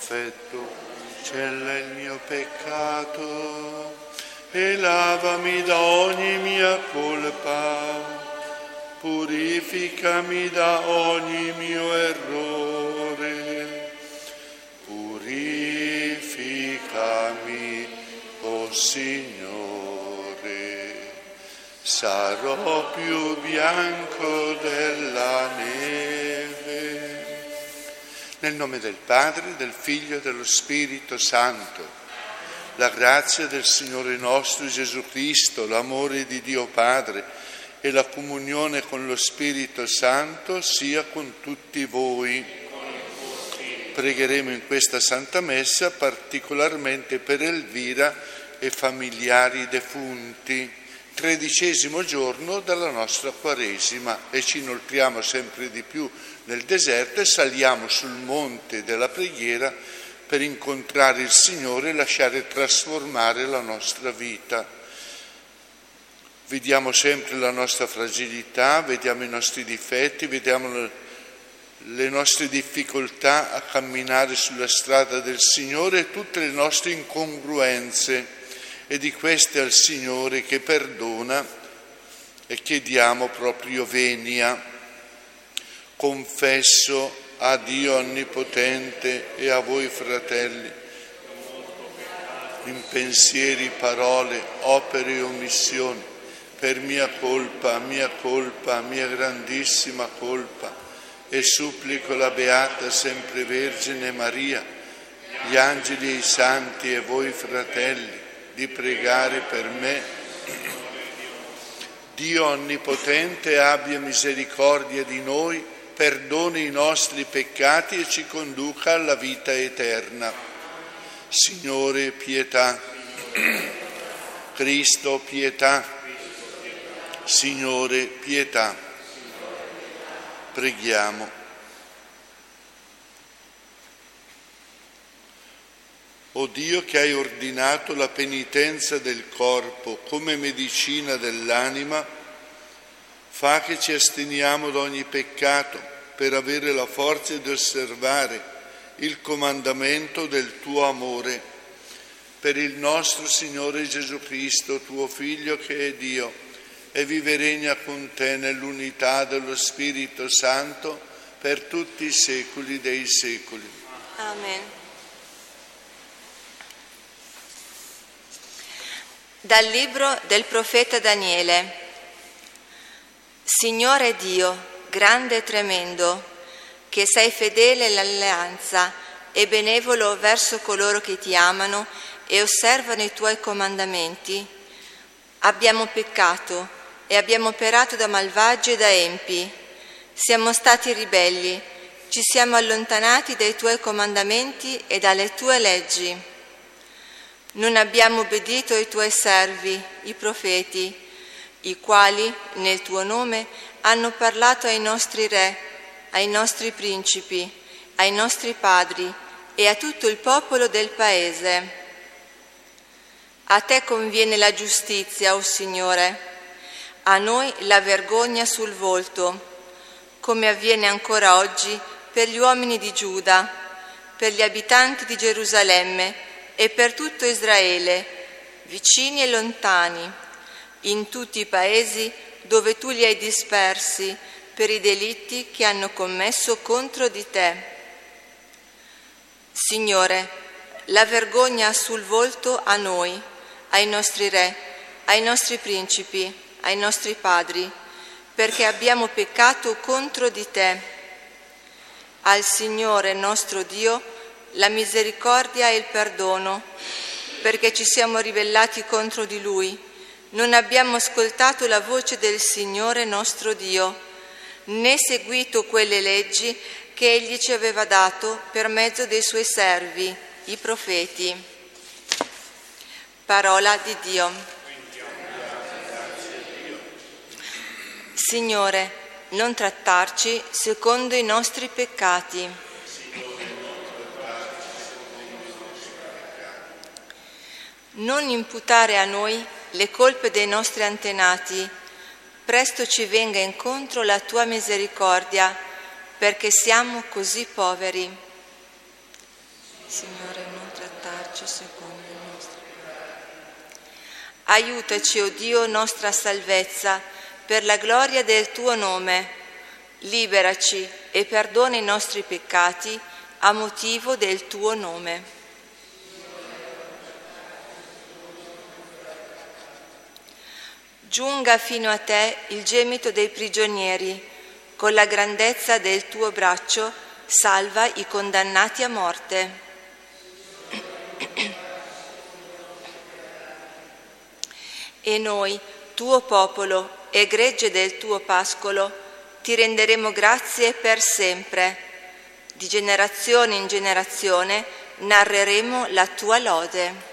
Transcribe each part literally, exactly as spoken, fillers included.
perfetto, cancella il mio peccato e lavami da ogni mia colpa. Purificami da ogni mio errore, purificami, o Signore, sarò più bianco della neve. Nel nome del Padre, del Figlio e dello Spirito Santo, la grazia del Signore nostro Gesù Cristo, l'amore di Dio Padre, e la comunione con lo Spirito Santo sia con tutti voi. Pregheremo in questa Santa Messa particolarmente per Elvira e familiari defunti, tredicesimo giorno della nostra Quaresima, e ci inoltriamo sempre di più nel deserto e saliamo sul monte della preghiera per incontrare il Signore e lasciare trasformare la nostra vita. Vediamo sempre la nostra fragilità, vediamo i nostri difetti, vediamo le nostre difficoltà a camminare sulla strada del Signore e tutte le nostre incongruenze, e di queste al Signore che perdona, e chiediamo proprio venia. Confesso a Dio Onnipotente e a voi fratelli, in pensieri, parole, opere e omissioni, per mia colpa, mia colpa, mia grandissima colpa, e supplico la Beata Sempre Vergine Maria, gli angeli e i santi e voi fratelli, di pregare per me. Dio Onnipotente abbia misericordia di noi, perdoni i nostri peccati e ci conduca alla vita eterna. Signore, pietà. Cristo, pietà. Signore, pietà. Preghiamo. O Dio, che hai ordinato la penitenza del corpo come medicina dell'anima, fa che ci asteniamo da ogni peccato per avere la forza di osservare il comandamento del tuo amore. Per il nostro Signore Gesù Cristo, tuo Figlio, che è Dio, e vive e regna con te nell'unità dello Spirito Santo per tutti i secoli dei secoli. Amen. Dal libro del profeta Daniele. Signore Dio, grande e tremendo, che sei fedele all'alleanza e benevolo verso coloro che ti amano e osservano i tuoi comandamenti, abbiamo peccato e abbiamo operato da malvagi e da empi. Siamo stati ribelli, ci siamo allontanati dai tuoi comandamenti e dalle tue leggi. Non abbiamo obbedito ai tuoi servi, i profeti, i quali nel tuo nome hanno parlato ai nostri re, ai nostri principi, ai nostri padri e a tutto il popolo del paese. A te conviene la giustizia, o Signore, a noi la vergogna sul volto, come avviene ancora oggi per gli uomini di Giuda, per gli abitanti di Gerusalemme e per tutto Israele, vicini e lontani, in tutti i paesi dove tu li hai dispersi per i delitti che hanno commesso contro di te. Signore, la vergogna sul volto a noi, ai nostri re, ai nostri principi, ai nostri padri, perché abbiamo peccato contro di te. Al Signore nostro Dio la misericordia e il perdono, perché ci siamo ribellati contro di Lui. Non abbiamo ascoltato la voce del Signore nostro Dio, né seguito quelle leggi che Egli ci aveva dato per mezzo dei Suoi servi, i profeti. Parola di Dio. Signore, non trattarci secondo i nostri peccati. Non imputare a noi le colpe dei nostri antenati, presto ci venga incontro la tua misericordia, perché siamo così poveri. Signore, non trattarci secondo il nostro. Aiutaci, o Dio, nostra salvezza, per la gloria del tuo nome. Liberaci e perdona i nostri peccati a motivo del tuo nome. Giunga fino a te il gemito dei prigionieri, con la grandezza del tuo braccio salva i condannati a morte. E noi, tuo popolo e gregge del tuo pascolo, ti renderemo grazie per sempre. Di generazione in generazione narreremo la tua lode.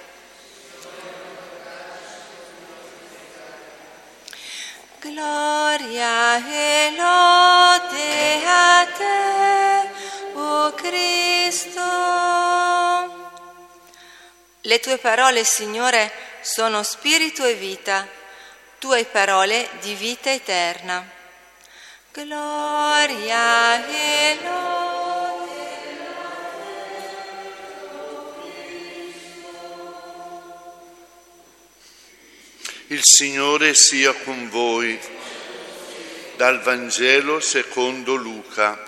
Gloria e lode a te, o Cristo. Le tue parole, Signore, sono spirito e vita, tue parole di vita eterna. Gloria e lode a te, o Cristo. Il Signore sia con voi. Dal Vangelo secondo Luca.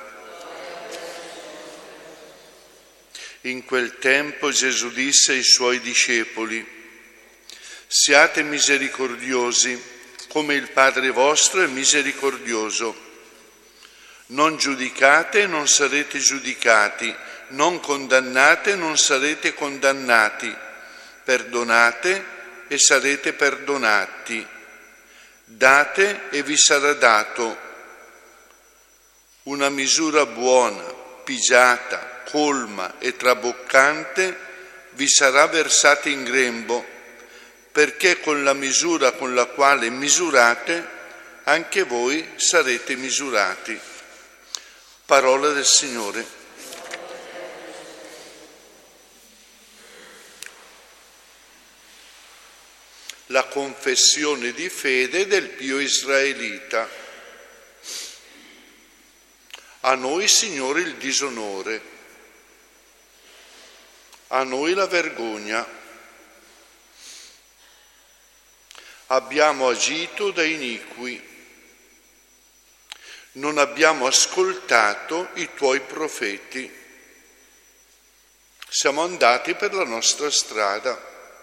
In quel tempo Gesù disse ai suoi discepoli: siate misericordiosi, come il Padre vostro è misericordioso. Non giudicate e non sarete giudicati, non condannate e non sarete condannati, perdonate e sarete perdonati, date e vi sarà dato. Una misura buona, pigiata, colma e traboccante vi sarà versata in grembo, perché con la misura con la quale misurate anche voi sarete misurati. Parola del Signore. La confessione di fede del Pio Israelita. A noi, Signore, il disonore, a noi la vergogna. Abbiamo agito da iniqui, non abbiamo ascoltato i tuoi profeti. Siamo andati per la nostra strada.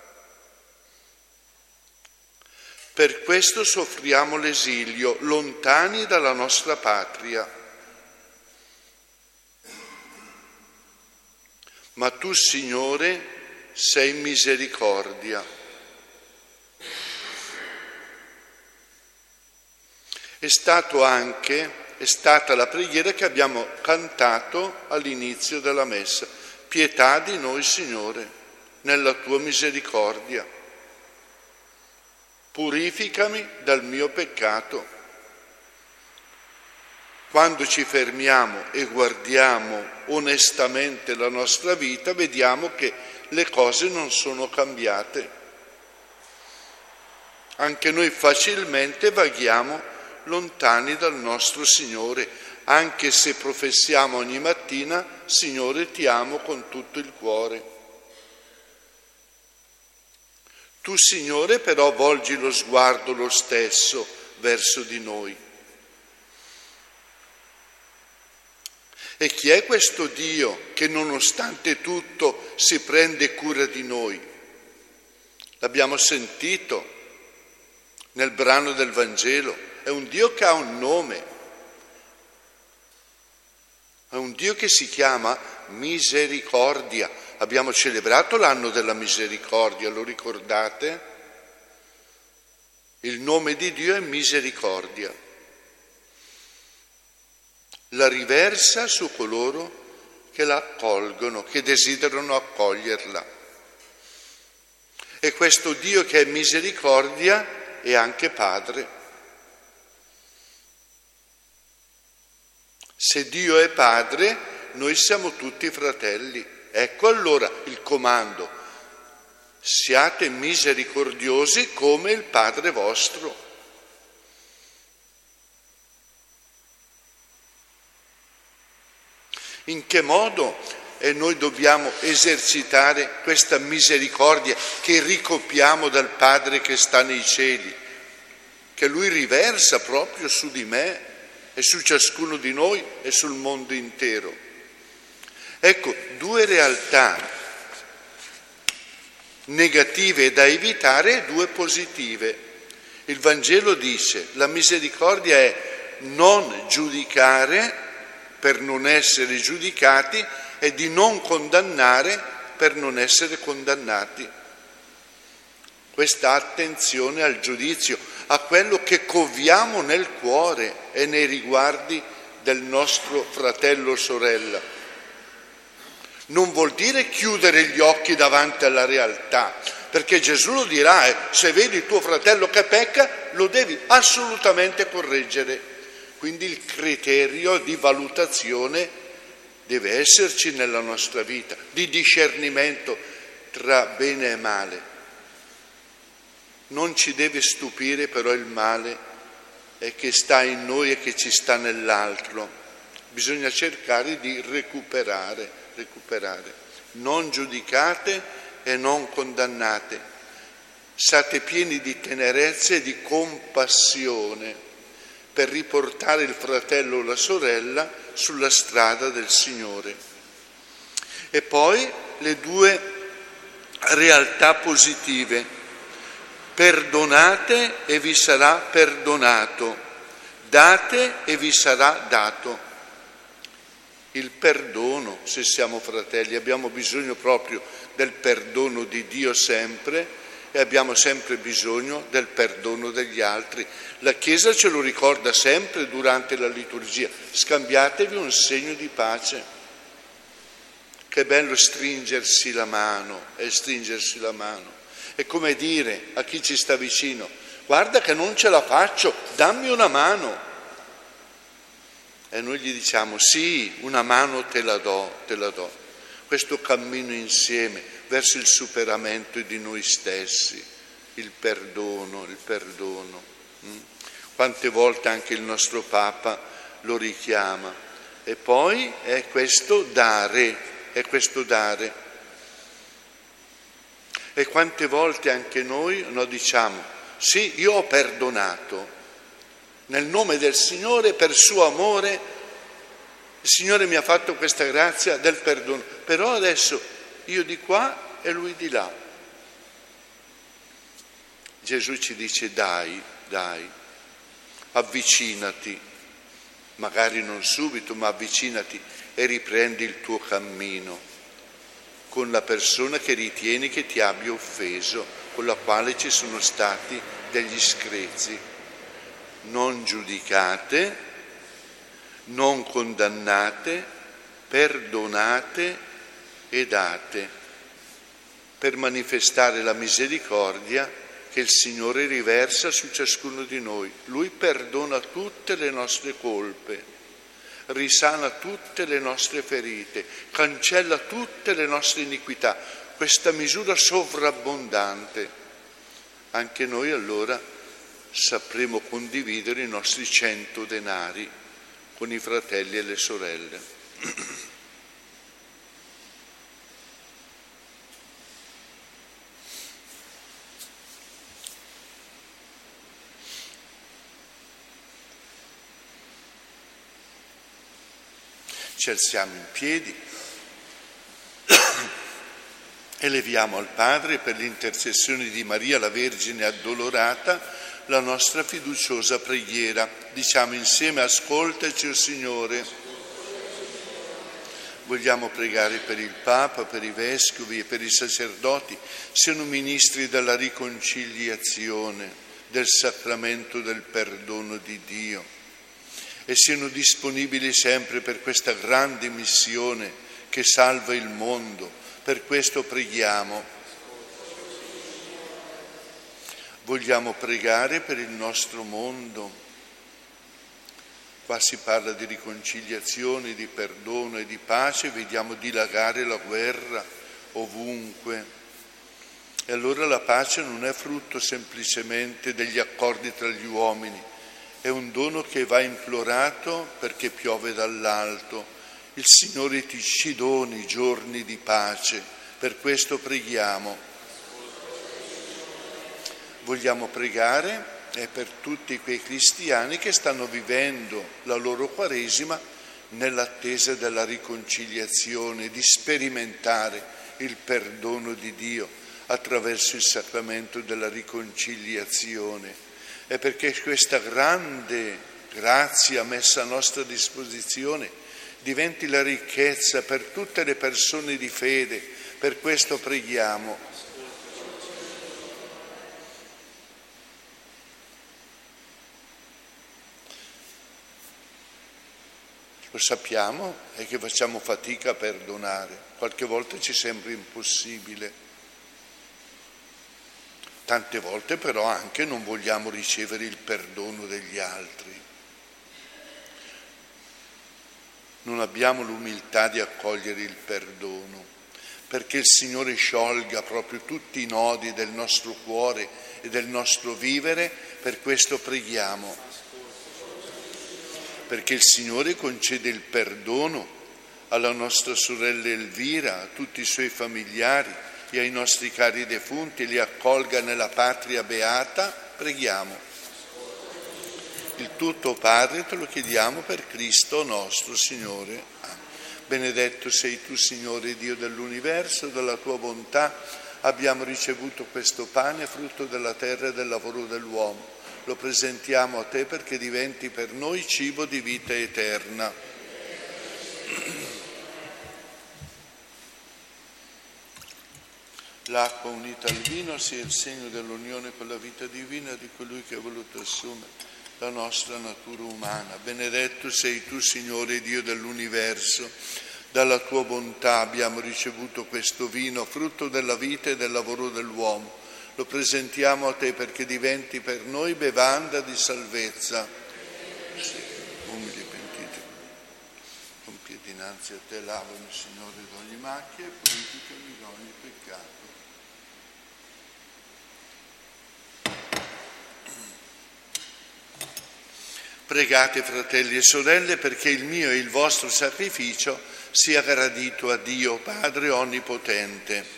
Per questo soffriamo l'esilio, lontani dalla nostra patria. Ma tu, Signore, sei misericordia. È stato anche, è stata la preghiera che abbiamo cantato all'inizio della messa. Pietà di noi, Signore, nella tua misericordia. Purificami dal mio peccato. Quando ci fermiamo e guardiamo onestamente la nostra vita, vediamo che le cose non sono cambiate. Anche noi facilmente vaghiamo lontani dal nostro Signore, anche se professiamo ogni mattina: Signore, ti amo con tutto il cuore. Tu, Signore, però volgi lo sguardo lo stesso verso di noi. E chi è questo Dio che nonostante tutto si prende cura di noi? L'abbiamo sentito nel brano del Vangelo. È un Dio che ha un nome, è un Dio che si chiama misericordia. Abbiamo celebrato l'anno della misericordia, lo ricordate? Il nome di Dio è misericordia. La riversa su coloro che la accolgono, che desiderano accoglierla. E questo Dio che è misericordia è anche Padre. Se Dio è Padre, noi siamo tutti fratelli. Ecco allora il comando: siate misericordiosi come il Padre vostro. In che modo e noi dobbiamo esercitare questa misericordia che ricopiamo dal Padre che sta nei cieli, che Lui riversa proprio su di me e su ciascuno di noi e sul mondo intero. Ecco, due realtà negative da evitare e due positive. Il Vangelo dice: la misericordia è non giudicare per non essere giudicati e di non condannare per non essere condannati. Questa attenzione al giudizio, a quello che coviamo nel cuore e nei riguardi del nostro fratello o sorella. Non vuol dire chiudere gli occhi davanti alla realtà, perché Gesù lo dirà, eh, se vedi tuo fratello che pecca, lo devi assolutamente correggere. Quindi il criterio di valutazione deve esserci nella nostra vita, di discernimento tra bene e male. Non ci deve stupire però il male è che sta in noi e che ci sta nell'altro. Bisogna cercare di recuperare, recuperare. Non giudicate e non condannate. Sate pieni di tenerezza e di compassione per riportare il fratello o la sorella sulla strada del Signore. E poi le due realtà positive. Perdonate e vi sarà perdonato, date e vi sarà dato. Il perdono, se siamo fratelli, abbiamo bisogno proprio del perdono di Dio sempre e abbiamo sempre bisogno del perdono degli altri. La Chiesa ce lo ricorda sempre durante la liturgia: scambiatevi un segno di pace. Che bello stringersi la mano e stringersi la mano. È come dire a chi ci sta vicino: guarda che non ce la faccio, dammi una mano. E noi gli diciamo: sì, una mano te la do, te la do. Questo cammino insieme verso il superamento di noi stessi, il perdono, il perdono. Quante volte anche il nostro Papa lo richiama. E poi è questo dare, è questo dare. E quante volte anche noi no, diciamo: sì, io ho perdonato, nel nome del Signore, per suo amore, il Signore mi ha fatto questa grazia del perdono, però adesso io di qua e lui di là. Gesù ci dice: dai, dai, avvicinati, magari non subito, ma avvicinati e riprendi il tuo cammino con la persona che ritieni che ti abbia offeso, con la quale ci sono stati degli screzi. Non giudicate, non condannate, perdonate e date, per manifestare la misericordia che il Signore riversa su ciascuno di noi. Lui perdona tutte le nostre colpe, risana tutte le nostre ferite, cancella tutte le nostre iniquità. Questa misura sovrabbondante. Anche noi allora sapremo condividere i nostri cento denari con i fratelli e le sorelle. Ci alziamo in piedi eleviamo al Padre, per l'intercessione di Maria la Vergine addolorata, la nostra fiduciosa preghiera. Diciamo insieme: ascoltaci, o Signore. Vogliamo pregare per il Papa, per i Vescovi e per i sacerdoti, siano ministri della riconciliazione, del sacramento del perdono di Dio, e siano disponibili sempre per questa grande missione che salva il mondo. Per questo preghiamo. Vogliamo pregare per il nostro mondo. Qua si parla di riconciliazione, di perdono e di pace, vediamo dilagare la guerra ovunque. E allora la pace non è frutto semplicemente degli accordi tra gli uomini, è un dono che va implorato perché piove dall'alto. Il Signore ti ci doni giorni di pace, per questo preghiamo. Vogliamo pregare e per tutti quei cristiani che stanno vivendo la loro Quaresima nell'attesa della riconciliazione, di sperimentare il perdono di Dio attraverso il sacramento della riconciliazione. E perché questa grande grazia messa a nostra disposizione diventi la ricchezza per tutte le persone di fede, per questo preghiamo. Lo sappiamo e che facciamo fatica a perdonare, qualche volta ci sembra impossibile, tante volte però anche non vogliamo ricevere il perdono degli altri, non abbiamo l'umiltà di accogliere il perdono, perché il Signore sciolga proprio tutti i nodi del nostro cuore e del nostro vivere, per questo preghiamo. Perché il Signore concede il perdono alla nostra sorella Elvira, a tutti i suoi familiari e ai nostri cari defunti, e li accolga nella patria beata, preghiamo. Il tutto, Padre, te lo chiediamo per Cristo nostro Signore. Amen. Benedetto sei tu, Signore Dio dell'universo, dalla tua bontà abbiamo ricevuto questo pane, frutto della terra e del lavoro dell'uomo. Lo presentiamo a te perché diventi per noi cibo di vita eterna. L'acqua unita al vino sia il segno dell'unione con la vita divina di colui che ha voluto assumere la nostra natura umana. Benedetto sei tu, Signore Dio dell'universo. Dalla tua bontà abbiamo ricevuto questo vino, frutto della vita e del lavoro dell'uomo. Lo presentiamo a te perché diventi per noi bevanda di salvezza. Sì, umili e pentiti, con piedi dinanzi a te lavano, Signore, da ogni macchia e purificami da ogni peccato. Pregate, fratelli e sorelle, perché il mio e il vostro sacrificio sia gradito a Dio, Padre Onnipotente.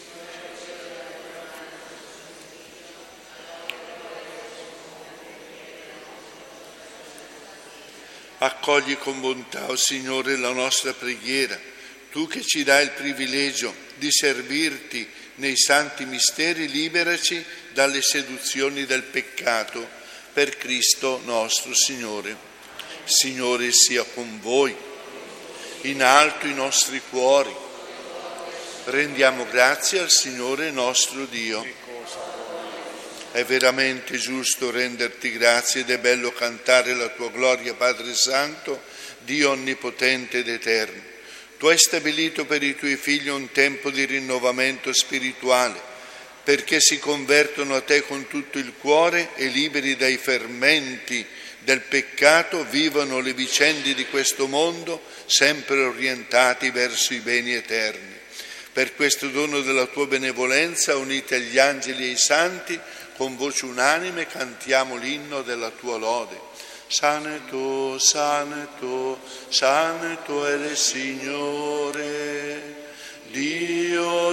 Accogli con bontà, o Signore, la nostra preghiera, tu che ci dai il privilegio di servirti nei santi misteri, liberaci dalle seduzioni del peccato, per Cristo nostro Signore. Signore sia con voi, in alto i nostri cuori. Rendiamo grazie al Signore nostro Dio. È veramente giusto renderti grazie ed è bello cantare la tua gloria, Padre Santo, Dio onnipotente ed eterno. Tu hai stabilito per i tuoi figli un tempo di rinnovamento spirituale, perché si convertono a te con tutto il cuore e liberi dai fermenti del peccato vivono le vicende di questo mondo sempre orientati verso i beni eterni. Per questo dono della tua benevolenza, uniti agli angeli e ai santi, con voce unanime cantiamo l'inno della tua lode. Santo, santo, santo è il Signore, Dio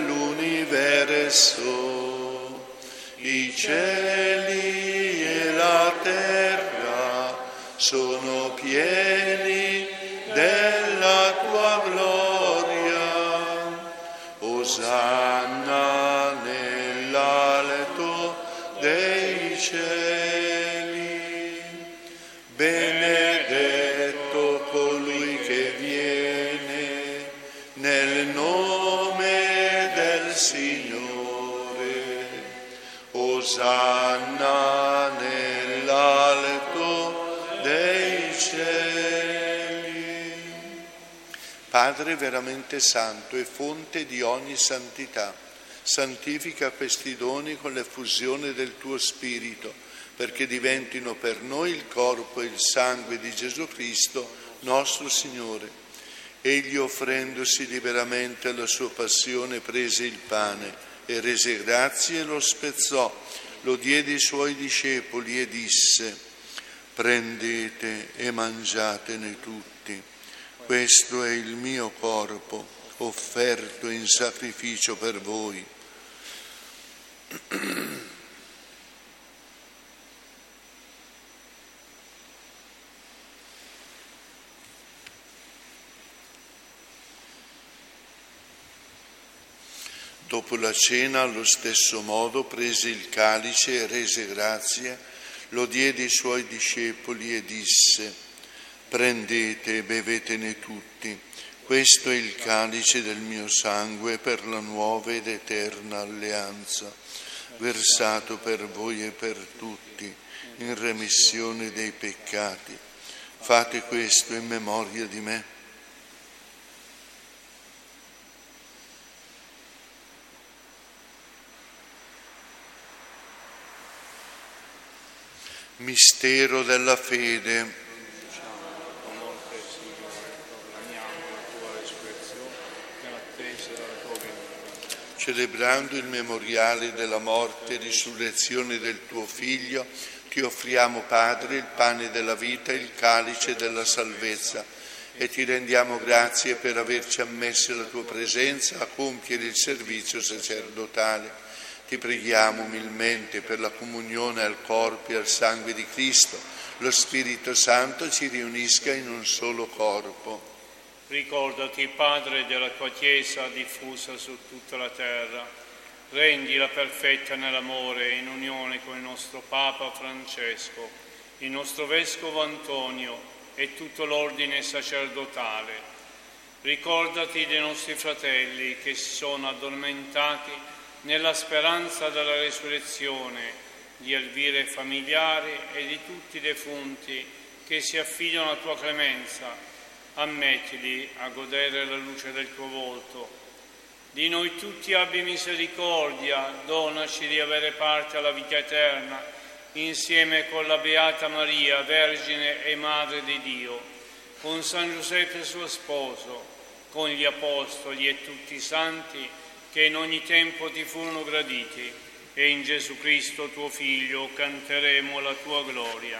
dell'universo. I cieli e la terra sono pieni della tua gloria. Osanna nell'alto dei cieli, benedetto colui che viene nel nome del Signore. Osanna nell'alto dei cieli. Padre veramente santo e fonte di ogni santità, santifica questi doni con l'effusione del tuo Spirito, perché diventino per noi il corpo e il sangue di Gesù Cristo, nostro Signore. Egli, offrendosi liberamente alla sua passione, prese il pane e rese grazie e lo spezzò, lo diede ai suoi discepoli e disse: prendete e mangiatene tutti, Questo è il mio corpo, offerto in sacrificio per voi. Dopo la cena, allo stesso modo, prese il calice e rese grazie, lo diede ai suoi discepoli e disse: prendete e bevetene tutti, questo è il calice del mio sangue per la nuova ed eterna alleanza, versato per voi e per tutti in remissione dei peccati. Fate questo in memoria di me. Mistero della fede. Celebrando il memoriale della morte e risurrezione del tuo Figlio, ti offriamo, Padre, il pane della vita e il calice della salvezza, e ti rendiamo grazie per averci ammesso alla tua presenza a compiere il servizio sacerdotale. Ti preghiamo umilmente per la comunione al corpo e al sangue di Cristo, lo Spirito Santo ci riunisca in un solo corpo. Ricordati, Padre, della tua Chiesa diffusa su tutta la terra. Rendila perfetta nell'amore, in unione con il nostro Papa Francesco, il nostro Vescovo Antonio e tutto l'ordine sacerdotale. Ricordati dei nostri fratelli che si sono addormentati nella speranza della resurrezione, di Elvira e familiari e di tutti i defunti che si affidano alla tua clemenza. Ammettili a godere la luce del tuo volto. Di noi tutti abbi misericordia, donaci di avere parte alla vita eterna, insieme con la Beata Maria, Vergine e Madre di Dio, con San Giuseppe suo sposo, con gli Apostoli e tutti i santi che in ogni tempo ti furono graditi, e in Gesù Cristo tuo Figlio canteremo la tua gloria.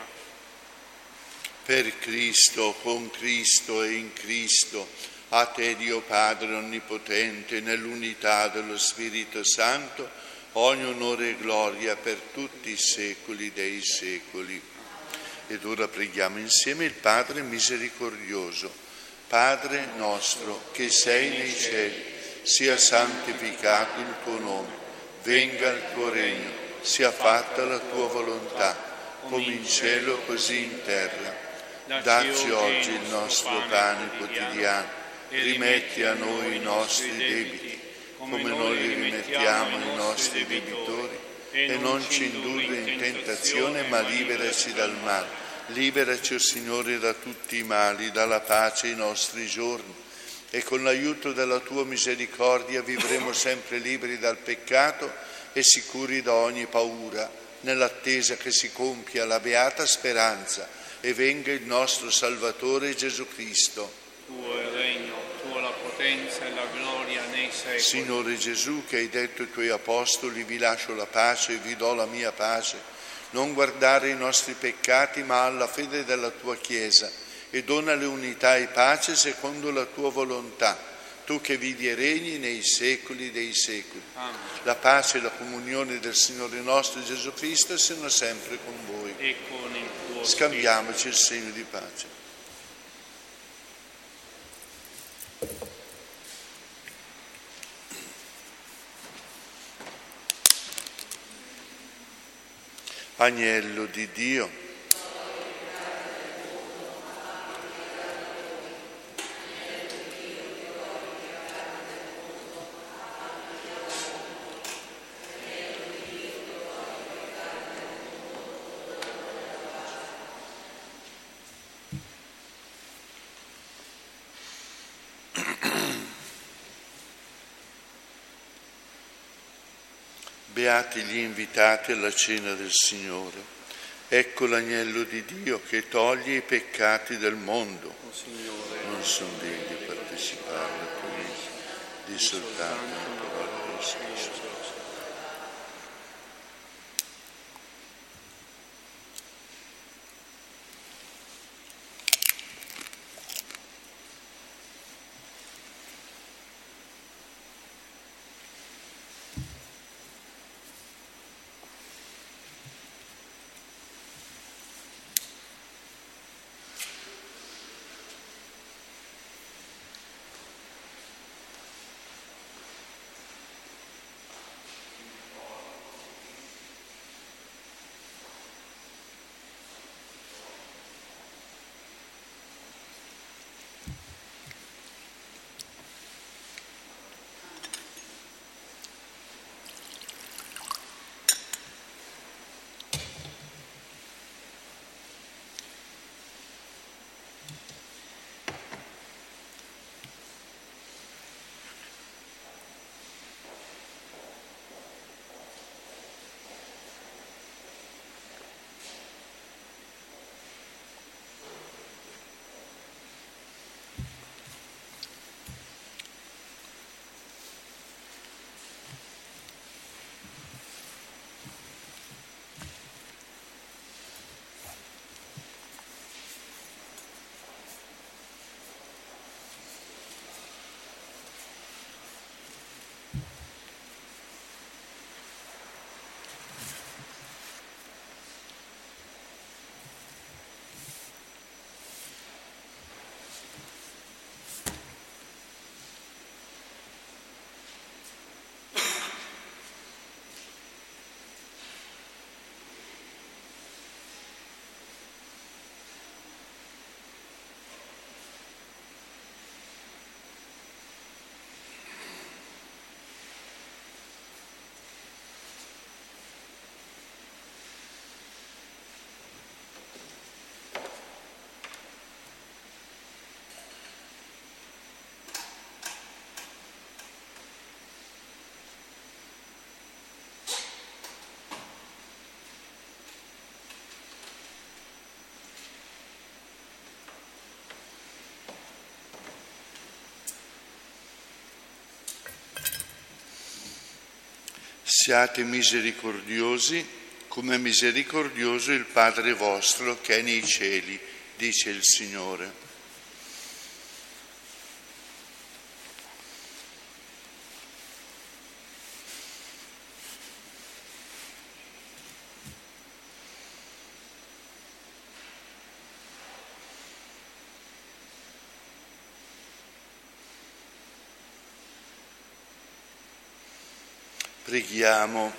Per Cristo, con Cristo e in Cristo, a te Dio Padre Onnipotente, nell'unità dello Spirito Santo, ogni onore e gloria per tutti i secoli dei secoli. Ed ora preghiamo insieme il Padre misericordioso. Padre nostro, che sei nei cieli, sia santificato il tuo nome, venga il tuo regno, sia fatta la tua volontà, come in cielo così in terra. Dacci oggi il nostro pane quotidiano, rimetti a noi i nostri debiti, come noi li rimettiamo ai nostri debitori, e non ci indurre in tentazione, ma liberaci dal male. Liberaci, o Signore, da tutti i mali, dalla pace ai nostri giorni, e con l'aiuto della tua misericordia vivremo sempre liberi dal peccato e sicuri da ogni paura, nell'attesa che si compia la beata speranza e venga il nostro Salvatore Gesù Cristo. Tuo è il regno, tua la potenza e la gloria nei secoli. Signore Gesù, che hai detto ai tuoi apostoli: vi lascio la pace e vi do la mia pace, non guardare i nostri peccati ma alla fede della tua Chiesa, e donale unità e pace secondo la tua volontà, tu che vivi e regni nei secoli dei secoli. Amen. La pace e la comunione del Signore nostro Gesù Cristo siano sempre con voi. E con il tuo Scambiamoci il segno di pace. Agnello di Dio, beati gli invitati alla cena del Signore. Ecco l'agnello di Dio che toglie i peccati del mondo. Oh, Signore, non sono degni di partecipare alla tua messa, di soltanto una parola del Signore. Siate misericordiosi, come è misericordioso il Padre vostro che è nei cieli, dice il Signore. Preghiamo.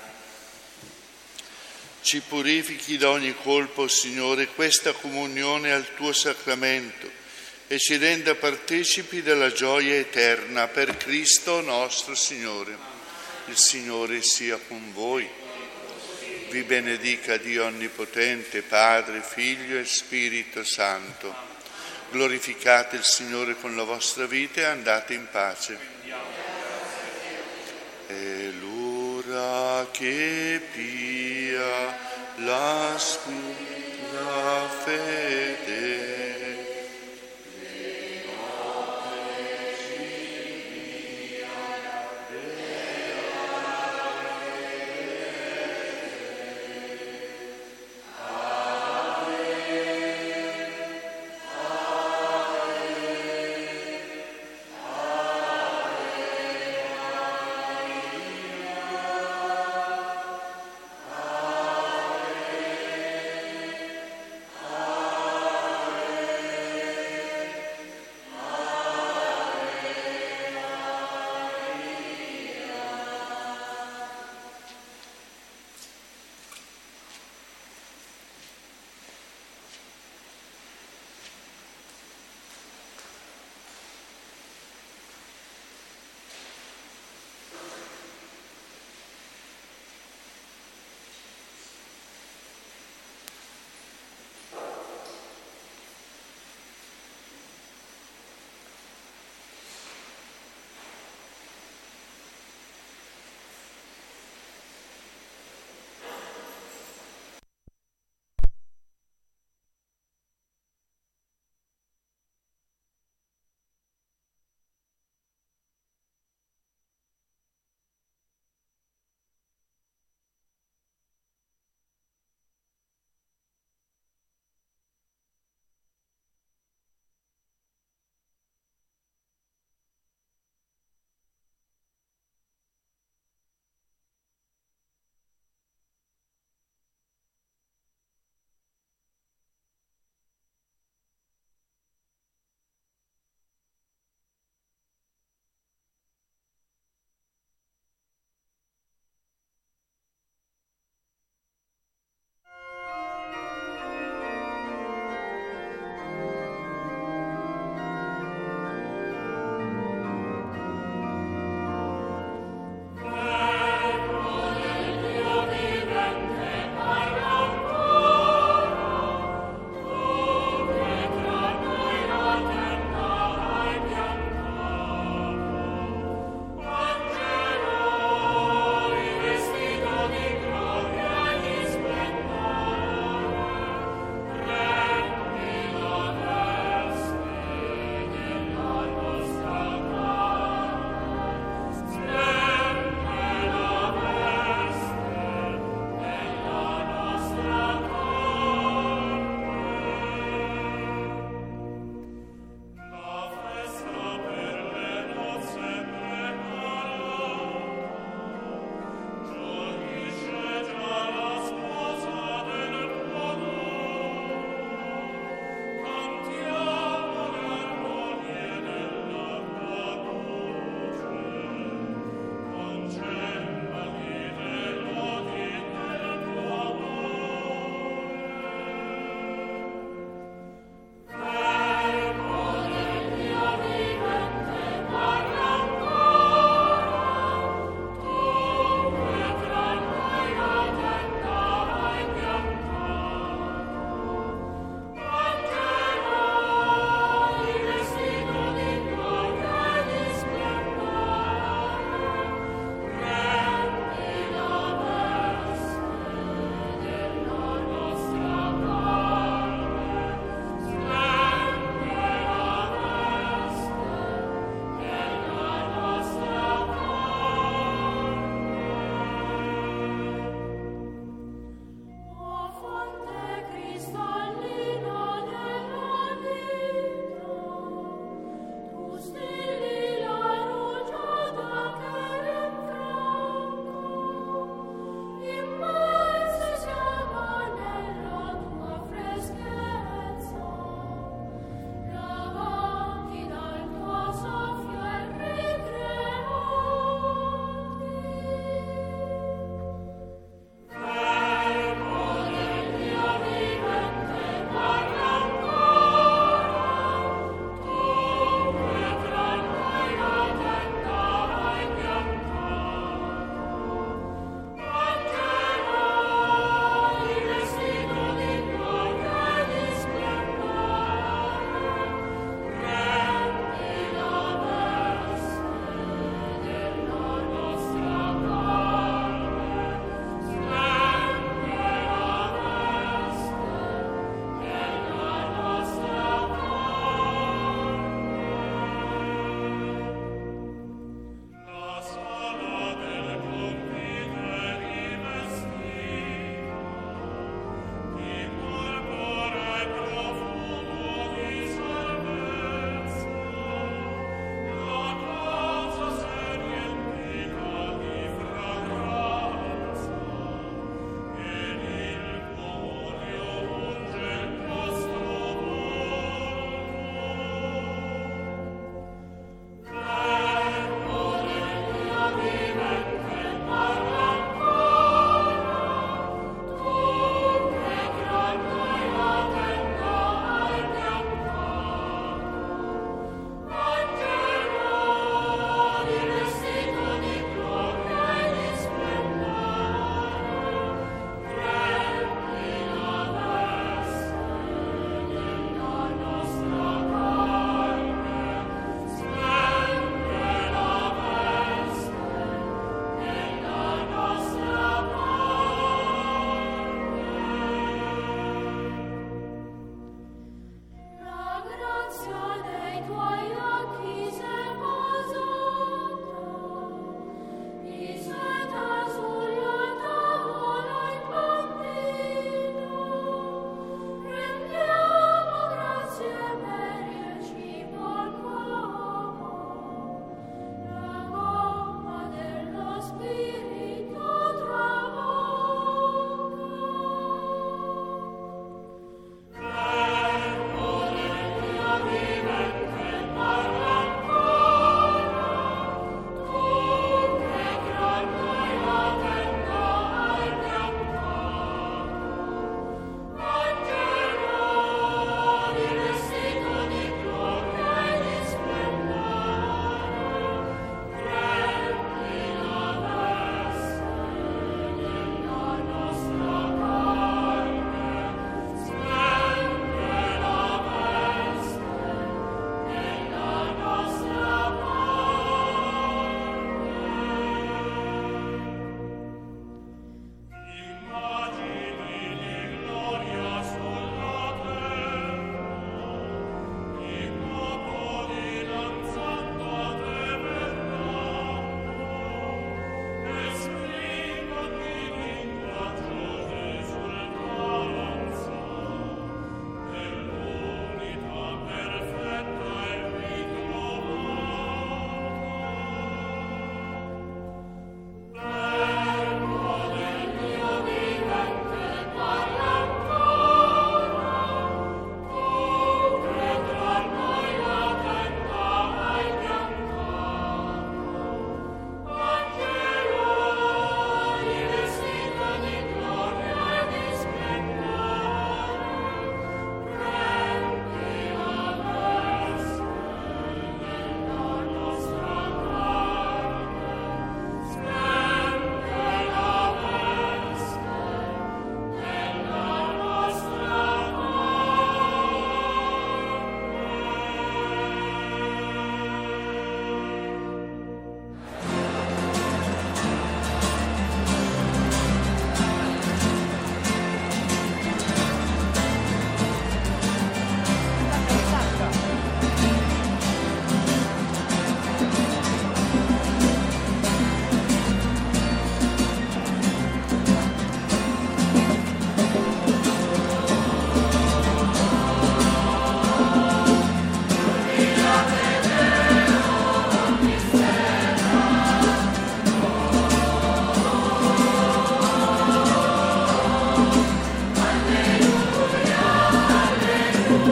Ci purifichi da ogni colpo, Signore, questa comunione al tuo sacramento e ci renda partecipi della gioia eterna per Cristo nostro Signore. Il Signore sia con voi. Vi benedica Dio Onnipotente, Padre, Figlio e Spirito Santo. Glorificate il Signore con la vostra vita e andate in pace. E l'ora che pia la scura fede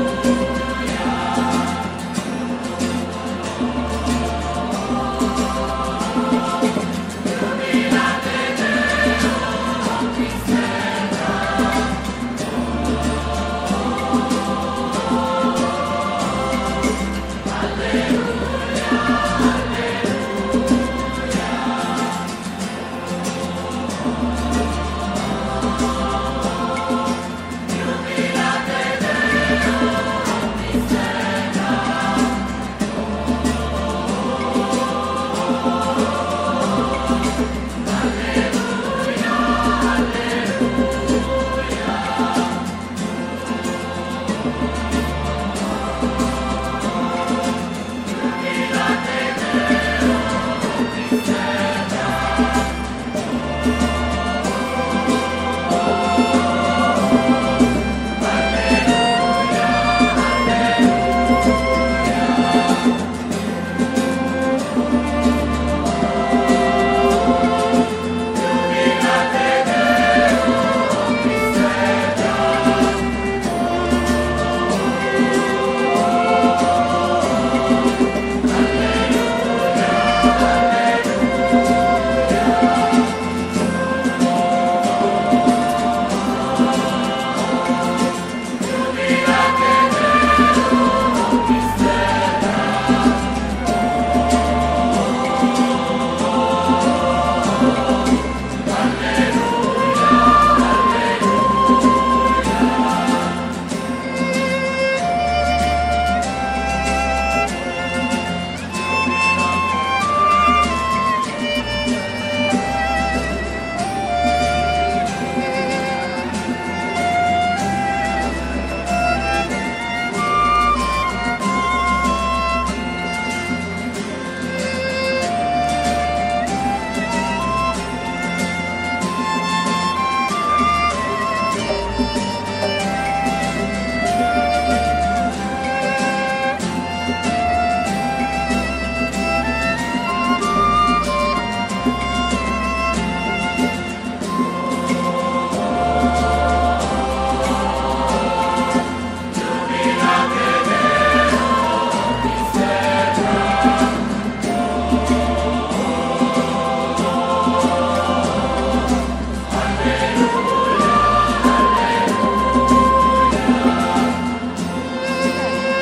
Amen.